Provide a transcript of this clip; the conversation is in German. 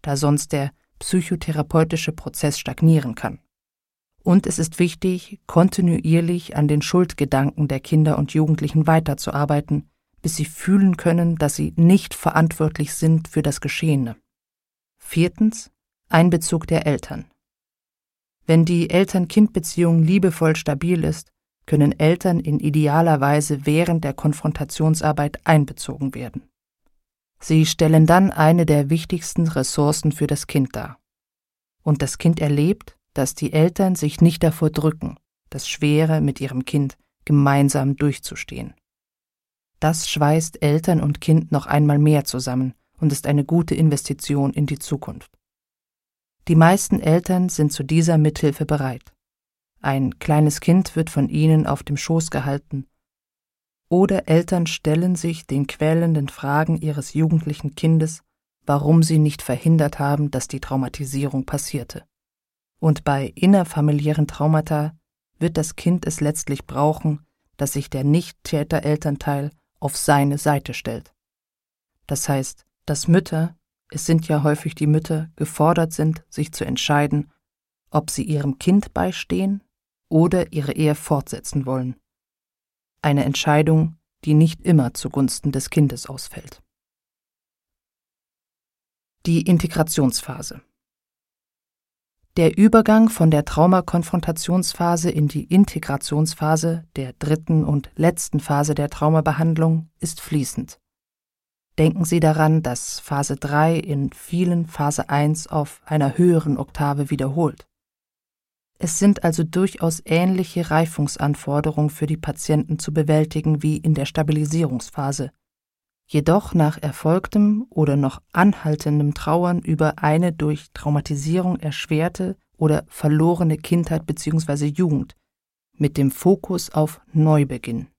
da sonst der psychotherapeutische Prozess stagnieren kann. Und es ist wichtig, kontinuierlich an den Schuldgedanken der Kinder und Jugendlichen weiterzuarbeiten, bis sie fühlen können, dass sie nicht verantwortlich sind für das Geschehene. 4. Einbezug der Eltern. Wenn die Eltern-Kind-Beziehung liebevoll stabil ist, können Eltern in idealer Weise während der Konfrontationsarbeit einbezogen werden. Sie stellen dann eine der wichtigsten Ressourcen für das Kind dar. Und das Kind erlebt, dass die Eltern sich nicht davor drücken, das Schwere mit ihrem Kind gemeinsam durchzustehen. Das schweißt Eltern und Kind noch einmal mehr zusammen und ist eine gute Investition in die Zukunft. Die meisten Eltern sind zu dieser Mithilfe bereit. Ein kleines Kind wird von ihnen auf dem Schoß gehalten. Oder Eltern stellen sich den quälenden Fragen ihres jugendlichen Kindes, warum sie nicht verhindert haben, dass die Traumatisierung passierte. Und bei innerfamiliären Traumata wird das Kind es letztlich brauchen, dass sich der Nicht-Täter-Elternteil auf seine Seite stellt. Das heißt, dass Mütter, es sind ja häufig die Mütter, gefordert sind, sich zu entscheiden, ob sie ihrem Kind beistehen oder ihre Ehe fortsetzen wollen. Eine Entscheidung, die nicht immer zugunsten des Kindes ausfällt. Die Integrationsphase. Der Übergang von der Traumakonfrontationsphase in die Integrationsphase, der 3. und letzten Phase der Traumabehandlung, ist fließend. Denken Sie daran, dass Phase 3 in vielen Phase 1 auf einer höheren Oktave wiederholt. Es sind also durchaus ähnliche Reifungsanforderungen für die Patienten zu bewältigen wie in der Stabilisierungsphase, jedoch nach erfolgtem oder noch anhaltendem Trauern über eine durch Traumatisierung erschwerte oder verlorene Kindheit bzw. Jugend, mit dem Fokus auf Neubeginn.